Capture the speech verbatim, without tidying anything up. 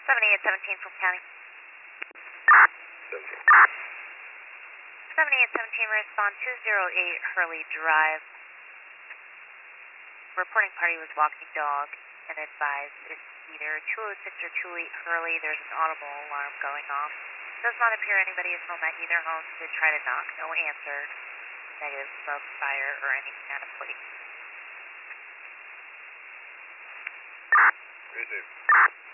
seventy-eight seventeen from County. seventeen. seventy-eight seventeen, respond two zero eight Hurley Drive. Reporting party was walking dog and advised it's either two oh six or two oh eight Hurley. There's an audible alarm going off. Does not appear anybody is home at either home. Did try to knock. No answer. Negative smoke, fire, or any kind of plate. Receive.